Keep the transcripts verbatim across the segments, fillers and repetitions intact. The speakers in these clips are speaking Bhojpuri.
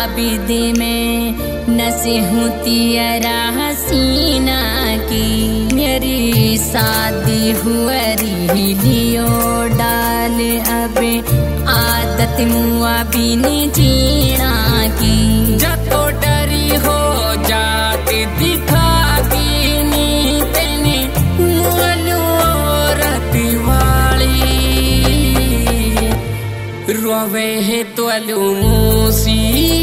आबिद में नसीहतिया हसीना की मेरी शादी हुरी लियो डाल अब आदत मुआ बिन जीना की जतो डरी हो जाके दिखा नी तेने मुअलू रति वाली रोवे है तोलू मूसी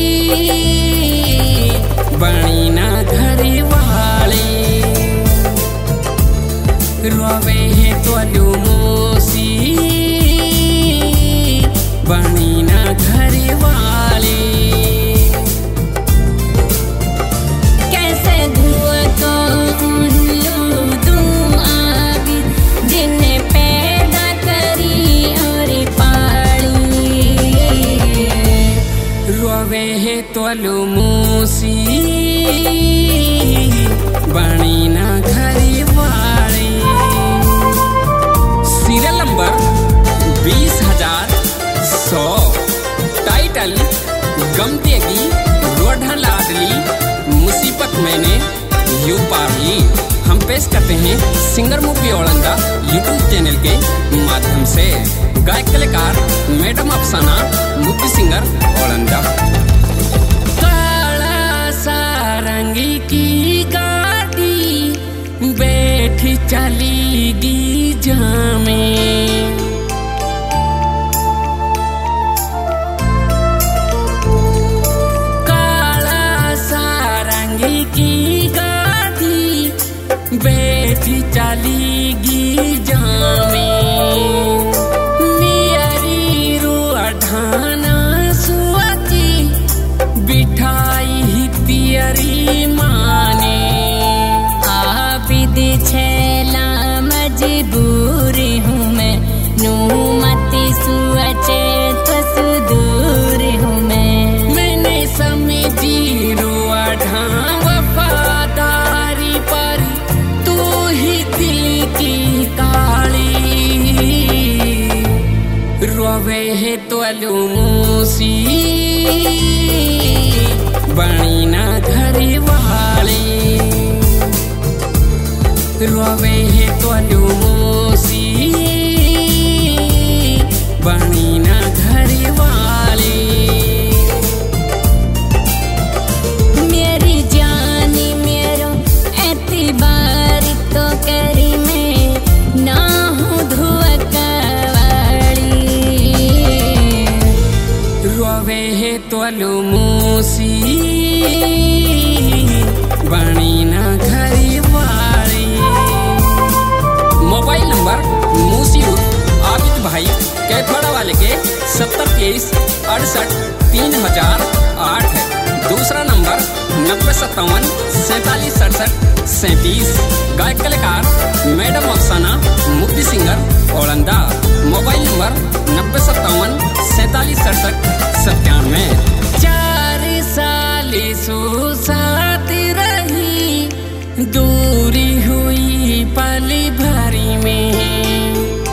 बणी ना घरी वाली रोवे है तोलू मूसी बणी ना घरी वाली कैसे धुआ को उल्लू दूं आबिद जिन्हें पैदा करी और पाली रोवे है तोलू मूसी बणी ना घरी वाली। सीरियल नंबर बीस हजार सौ टाइटल गम देगी रोढ़ा लाडली मुसीबत मैंने यू पार ली। हम पेश करते हैं सिंगर मूवी औलंदा यूट्यूब चैनल के माध्यम से। गायक कलाकार मैडम अफसाना मूवी सिंगर औलंदा। काला सारंगी की गाड़ी बैठी चलीगी जामे की गाड़ी बैठी चलीगी जामे मेरी रूढ़ाना सुअती बिठाई ही तियरी माने आबिद छेला मजबूर हूँ मैं नूमती सुअचे तो सुदूर हूँ मैं मैंने समझी रूढ़ा वफादारी पर तू ही दिल की काली रोवे है तोलू मूसी बणी ना घरी वाली रोवे है तोलू मूसी बणी ना घरी वाली। मेरी जानी मेरो एतबार तो करी मैं ना हूँ धुआ कवाड़ी रोवे है तोलू मूसी बणी ना घरी वाली। मोबाइल नंबर मूसी आबिद भाई कैथोड़ा वाले के सत्तर तेईस अड़सठ तीन हजार आठ है। दूसरा नंबर नब्बे सत्तावन सैतालीस सड़सठ सैंतीस। गायक कलाकार मैडम अफसाना मूवी सिंगर औलंदा। मोबाइल नंबर नब्बे सत्तावन सैतालीस सड़सठ सत्तानवे। चार साल सो साथ रही दूरी हुई पल भरी में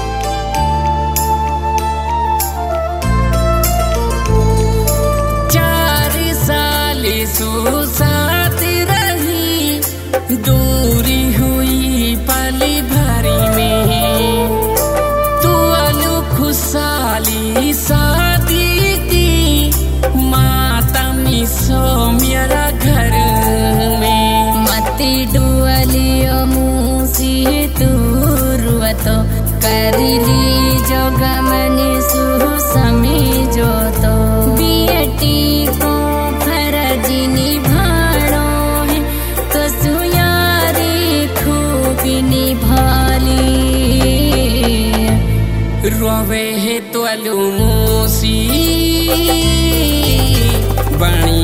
सो साथ रही दूरी हुई पल भरी में तू अलू खुशहाली शादी की मातमी सो मेरा घर में मती डुअलियो मूसी तू तो कर ली जो गमनी सु समीजो तो बेटी को जिनी भाड़ो है तो सुयारी खूबी निभाली रोवे है तोलू मूसी बणी